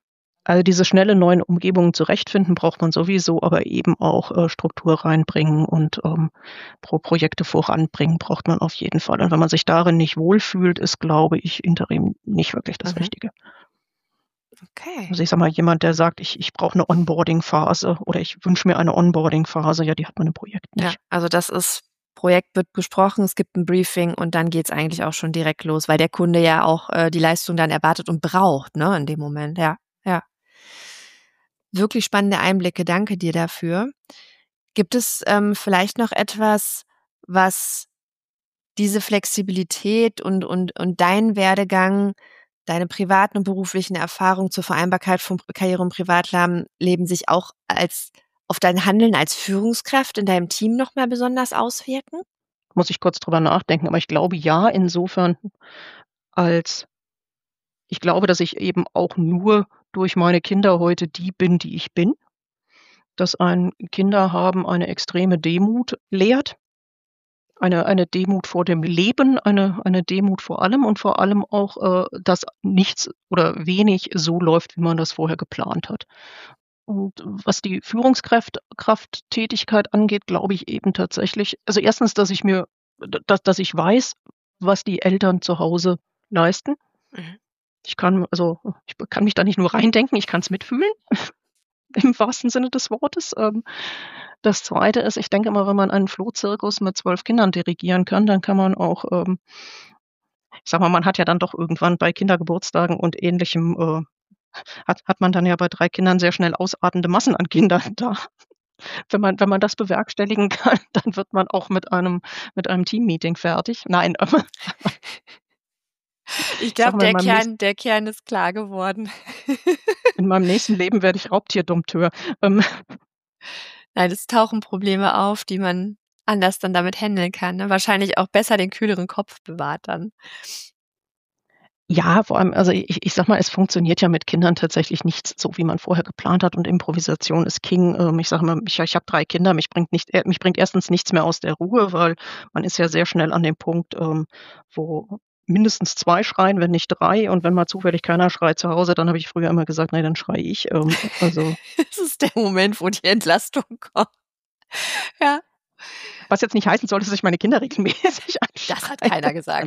Also diese schnelle neuen Umgebungen zurechtfinden braucht man sowieso, aber eben auch äh, Struktur reinbringen und ähm, Pro Projekte voranbringen braucht man auf jeden Fall. Und wenn man sich darin nicht wohlfühlt, ist, glaube ich, Interim nicht wirklich das Mhm. Richtige. Okay. Also ich sage mal, jemand, der sagt, ich, ich brauche eine Onboarding-Phase oder ich wünsche mir eine Onboarding-Phase, ja, die hat man im Projekt Ja, nicht. also das ist, Projekt wird besprochen, es gibt ein Briefing und dann geht's eigentlich auch schon direkt los, weil der Kunde ja auch äh, die Leistung dann erwartet und braucht, ne, in dem Moment. Ja, ja. Wirklich spannende Einblicke, danke dir dafür. Gibt es ähm, vielleicht noch etwas, was diese Flexibilität und, und, und deinen Werdegang, deine privaten und beruflichen Erfahrungen zur Vereinbarkeit von Karriere und Privatleben sich auch als auf dein Handeln als Führungskraft in deinem Team nochmal besonders auswirken? Muss ich kurz drüber nachdenken, aber ich glaube ja, insofern, als ich glaube, dass ich eben auch nur durch meine Kinder heute die bin, die ich bin. Dass ein Kinder haben eine extreme Demut lehrt, eine eine Demut vor dem Leben, eine eine Demut vor allem und vor allem auch, äh, dass nichts oder wenig so läuft, wie man das vorher geplant hat. Und was die Führungskraft Krafttätigkeit angeht, glaube ich eben tatsächlich, also erstens, dass ich mir dass dass ich weiß, was die Eltern zu Hause leisten. Mhm. Ich kann also, ich kann mich da nicht nur reindenken, ich kann's mitfühlen, im wahrsten Sinne des Wortes. Ähm, das Zweite ist, ich denke immer, wenn man einen Flohzirkus mit zwölf Kindern dirigieren kann, dann kann man auch, ähm ich sage mal, man hat ja dann doch irgendwann bei Kindergeburtstagen und Ähnlichem, äh, hat hat man dann ja bei drei Kindern sehr schnell ausartende Massen an Kindern da. Wenn man wenn man das bewerkstelligen kann, dann wird man auch mit einem mit einem Teammeeting fertig. Nein, aber Ich ich sage glaube, mal, in der meinem nächsten Kern, der Kern ist klar geworden. in meinem nächsten Leben werde ich Raubtierdompteur. Ähm, Nein, es tauchen Probleme auf, die man anders dann damit handeln kann, ne? Wahrscheinlich auch besser den kühleren Kopf bewahrt dann. ja, vor allem, also ich ich sage mal, es funktioniert ja mit Kindern tatsächlich nicht so, wie man vorher geplant hat und Improvisation ist King. Ähm, ich sage mal, ich ich habe drei Kinder, mich bringt nicht äh, mich bringt erstens nichts mehr aus der Ruhe, weil man ist ja sehr schnell an dem Punkt, ähm, wo mindestens zwei schreien, wenn nicht drei. Und wenn mal zufällig keiner schreit zu Hause, dann habe ich früher immer gesagt: „Ne, dann schreie ich." Ähm, also Das ist der Moment, wo die Entlastung kommt. Ja, was jetzt nicht heißen soll, dass ich meine Kinder regelmäßig das hat anschreie. keiner gesagt.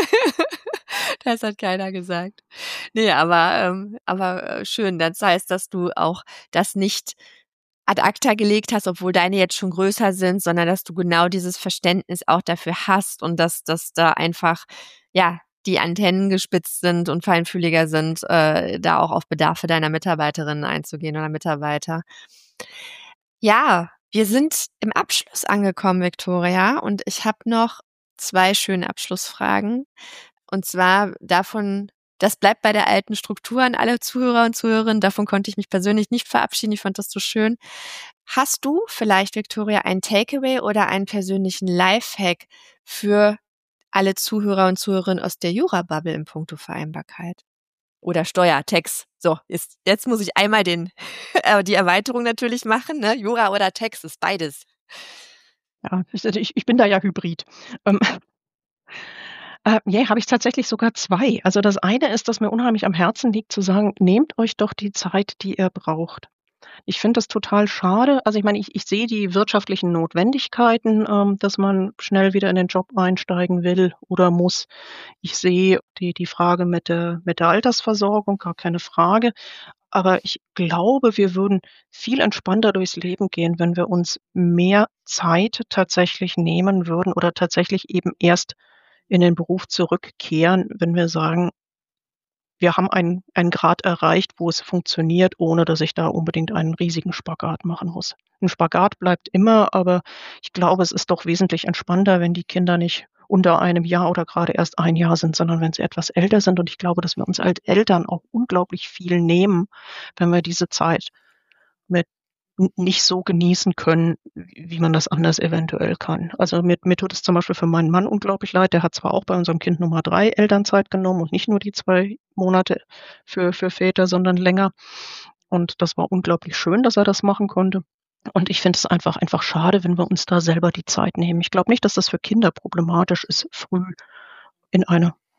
Das hat keiner gesagt. Ne, aber ähm, aber, äh, schön. Das heißt, dass du auch das nicht ad acta gelegt hast, obwohl deine jetzt schon größer sind, sondern dass du genau dieses Verständnis auch dafür hast und dass dass da einfach, ja, die Antennen gespitzt sind und feinfühliger sind, äh, da auch auf Bedarfe deiner Mitarbeiterinnen einzugehen oder Mitarbeiter. Ja, wir sind im Abschluss angekommen, Viktoria, und ich habe noch zwei schöne Abschlussfragen. Und zwar davon, das bleibt bei der alten Struktur an alle Zuhörer und Zuhörerinnen. Davon konnte ich mich persönlich nicht verabschieden. Ich fand das so schön. Hast du vielleicht, Viktoria, ein Takeaway oder einen persönlichen Lifehack für alle Zuhörer und Zuhörerinnen aus der Jura-Bubble in puncto Vereinbarkeit? Oder Steuer, Tax. So, jetzt, jetzt muss ich einmal den, äh, die Erweiterung natürlich machen, ne? Jura oder Tax ist beides. Ja, ich ich ich bin da ja Hybrid. Ähm, äh, ne, habe ich tatsächlich sogar zwei. Also, das eine ist, dass mir unheimlich am Herzen liegt zu sagen: „Nehmt euch doch die Zeit, die ihr braucht." Ich finde das total schade. Also, ich meine, ich ich sehe die wirtschaftlichen Notwendigkeiten, ähm, dass man schnell wieder in den Job einsteigen will oder muss. Ich sehe die die Frage mit der mit der Altersversorgung, gar keine Frage. Aber ich glaube, wir würden viel entspannter durchs Leben gehen, wenn wir uns mehr Zeit tatsächlich nehmen würden oder tatsächlich eben erst in den Beruf zurückkehren, wenn wir sagen: „Wir haben einen einen Grad erreicht, wo es funktioniert, ohne dass ich da unbedingt einen riesigen Spagat machen muss." 'N Spagat bleibt immer, aber ich glaube, es ist doch wesentlich entspannter, wenn die Kinder nicht unter einem Jahr oder grade erst ein Jahr sind, sondern wenn sie etwas älter sind. Und ich glaube, dass wir uns als Eltern auch unglaublich viel nehmen, wenn wir diese Zeit mit n nicht so genießen können, wie man das anders eventuell kann. Also, mir mir tut es zum Beispiel für meinen Mann unglaublich leid. Der hat zwar auch bei unserem Kind Nummer drei Elternzeit genommen und nicht nur die zwei Monate für für Väter, sondern länger. Und das war unglaublich schön, dass er das machen konnte. Und ich finde es einfach einfach schade, wenn wir uns da selber die Zeit nehmen. Ich glaube nicht, dass das für Kinder problematisch ist, früh in eine,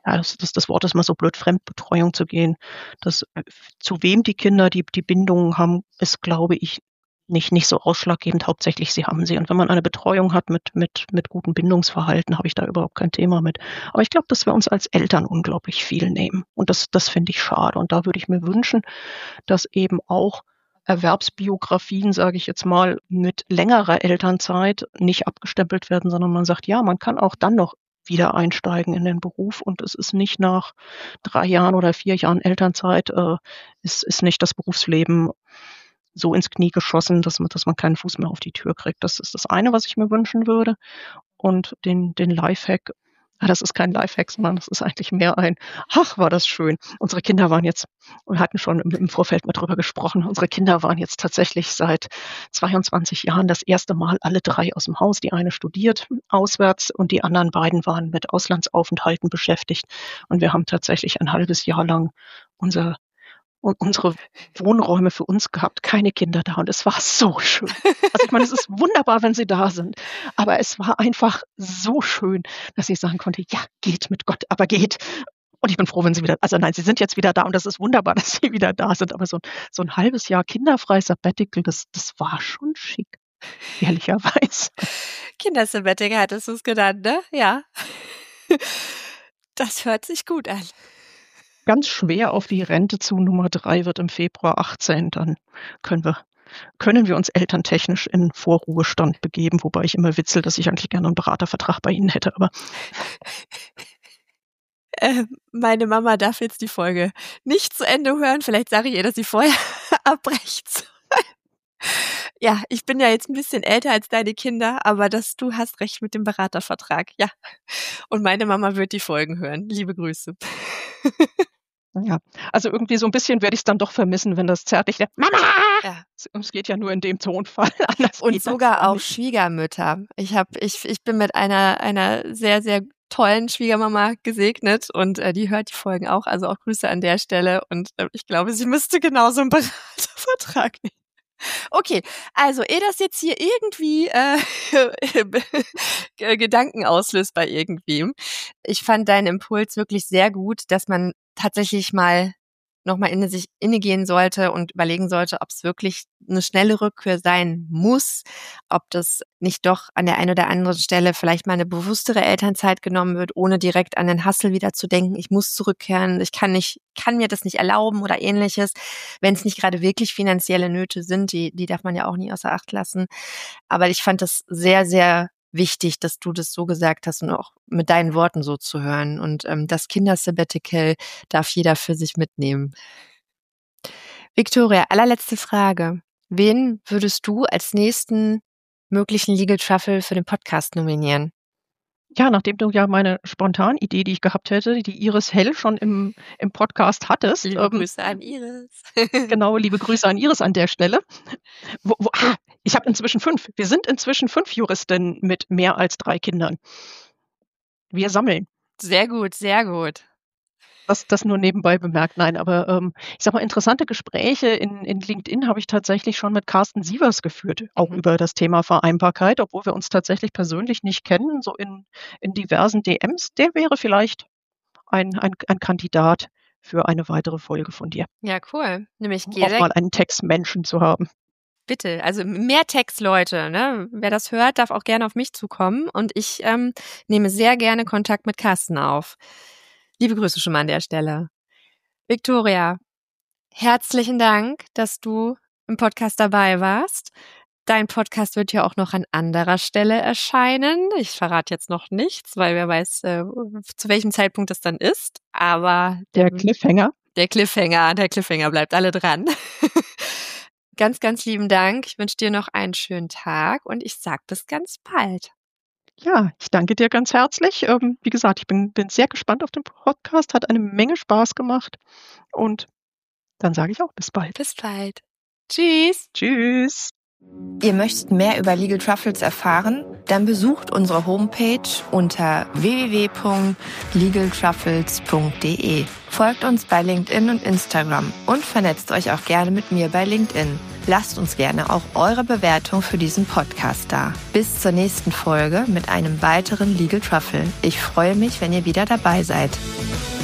ja, das, das, das Wort ist mal so blöd, Fremdbetreuung zu gehen. Das, zu wem die Kinder die, die Bindungen haben, ist, glaube ich, nicht, nicht so ausschlaggebend. Hauptsächlich sie haben sie. Und wenn man eine Betreuung hat mit, mit, mit gutem Bindungsverhalten, habe ich da überhaupt kein Thema mit. Aber ich glaube, dass wir uns als Eltern unglaublich viel nehmen. Und das, das finde ich schade. Und da würde ich mir wünschen, dass eben auch Erwerbsbiografien, sage ich jetzt mal, mit längerer Elternzeit nicht abgestempelt werden, sondern man sagt, ja, man kann auch dann noch wieder einsteigen in den Beruf und es ist nicht nach drei Jahren oder vier Jahren Elternzeit, äh, ist, ist nicht das Berufsleben so ins Knie geschossen, dass man, dass man keinen Fuß mehr auf die Tür kriegt. Das ist das eine, was ich mir wünschen würde. Und den, den Lifehack, ah, das ist kein Lifehack, sondern das ist eigentlich mehr ein, ach, war das schön. Unsere Kinder waren jetzt, wir hatten schon im, im Vorfeld mal drüber gesprochen, unsere Kinder waren jetzt tatsächlich seit zweiundzwanzig Jahren das erste Mal alle drei aus dem Haus. Die eine studiert auswärts und die anderen beiden waren mit Auslandsaufenthalten beschäftigt. Und wir haben tatsächlich ein halbes Jahr lang unser und unsere Wohnräume für uns gehabt, keine Kinder da und es war so schön. Also ich meine, es ist wunderbar, wenn sie da sind, aber es war einfach so schön, dass ich sagen konnte, ja, geht mit Gott, aber geht. Und ich bin froh, wenn sie wieder, also nein, sie sind jetzt wieder da und das ist wunderbar, dass sie wieder da sind, aber so, so ein halbes Jahr kinderfreies Sabbatical, das, das war schon schick, ehrlicherweise. Kindersabbatical hattest du es genannt, ne? Ja. Das hört sich gut an. Ganz schwer auf die Rente zu. Nummer drei wird im Februar achtzehn. Dann können wir, können wir uns elterntechnisch in Vorruhestand begeben, wobei ich immer witzel, dass ich eigentlich gerne einen Beratervertrag bei Ihnen hätte. Aber äh, meine Mama darf jetzt die Folge nicht zu Ende hören. Vielleicht sage ich ihr, dass sie vorher abbrecht. Ja, ich bin ja jetzt ein bisschen älter als deine Kinder, aber das, du hast recht mit dem Beratervertrag. Ja. Und meine Mama wird die Folgen hören. Liebe Grüße. Ja, also irgendwie so ein bisschen werde ich es dann doch vermissen, wenn das zärtliche Mama! Ja. Es geht ja nur in dem Tonfall. Anders Und geht sogar das auch nicht. Schwiegermütter. Ich hab, ich, ich bin mit einer, einer sehr, sehr tollen Schwiegermama gesegnet und äh, die hört die Folgen auch, also auch Grüße an der Stelle und äh, ich glaube, sie müsste genauso einen Beratervertrag nehmen. Okay, also ehe das jetzt hier irgendwie äh, Gedanken auslöst bei irgendwem. Ich fand deinen Impuls wirklich sehr gut, dass man tatsächlich mal nochmal in sich innegehen sollte und überlegen sollte, ob es wirklich eine schnelle Rückkehr sein muss, ob das nicht doch an der einen oder anderen Stelle vielleicht mal eine bewusstere Elternzeit genommen wird, ohne direkt an den Hustle wieder zu denken, ich muss zurückkehren, ich kann nicht, kann mir das nicht erlauben oder ähnliches, wenn es nicht gerade wirklich finanzielle Nöte sind, die, die darf man ja auch nie außer Acht lassen. Aber ich fand das sehr, sehr wichtig, dass du das so gesagt hast und auch mit deinen Worten so zu hören. Und ähm, das Kindersabbatical darf jeder für sich mitnehmen. Victoria, allerletzte Frage. Wen würdest du als nächsten möglichen Legal Truffle für den Podcast nominieren? Ja, nachdem du ja meine Spontanidee, die ich gehabt hätte, die Iris Hell schon im, im Podcast hattest. Liebe ähm, Grüße an Iris. Genau, liebe Grüße an Iris an der Stelle. Wo, wo, ah, ich habe inzwischen fünf. Wir sind inzwischen fünf Juristinnen mit mehr als drei Kindern. Wir sammeln. Sehr gut, sehr gut. Das, das nur nebenbei bemerkt. Nein, aber ähm, ich sag mal, interessante Gespräche in, in LinkedIn habe ich tatsächlich schon mit Carsten Sievers geführt, auch Mhm. über das Thema Vereinbarkeit, obwohl wir uns tatsächlich persönlich nicht kennen, so in, in diversen D Ms. Der wäre vielleicht ein, ein, ein Kandidat für eine weitere Folge von dir. Ja, cool. Nämlich Um auch direkt, mal einen Textmenschen zu haben. bitte, also mehr Text, Leute, ne? Wer das hört, darf auch gerne auf mich zukommen und ich ähm, nehme sehr gerne Kontakt mit Carsten auf. Liebe Grüße schon mal an der Stelle. Victoria, herzlichen Dank, dass du im Podcast dabei warst. Dein Podcast wird ja auch noch an anderer Stelle erscheinen. Ich verrate jetzt noch nichts, weil wer weiß, äh, zu welchem Zeitpunkt das dann ist. Aber Der Cliffhanger. Der Cliffhanger, der Cliffhanger, bleibt alle dran. Ganz, ganz lieben Dank. Ich wünsche dir noch einen schönen Tag und ich sag bis ganz bald. Ja, ich danke dir ganz herzlich. Ähm, wie gesagt, ich bin, bin sehr gespannt auf den Podcast, hat eine Menge Spaß gemacht und dann sage ich auch bis bald. Bis bald. Tschüss. Tschüss. Ihr möchtet mehr über Legal Truffles erfahren? Dann besucht unsere Homepage unter w w w punkt legal truffles punkt d e. Folgt uns bei LinkedIn und Instagram und vernetzt euch auch gerne mit mir bei LinkedIn. Lasst uns gerne auch eure Bewertung für diesen Podcast da. Bis zur nächsten Folge mit einem weiteren Legal Truffle. Ich freue mich, wenn ihr wieder dabei seid.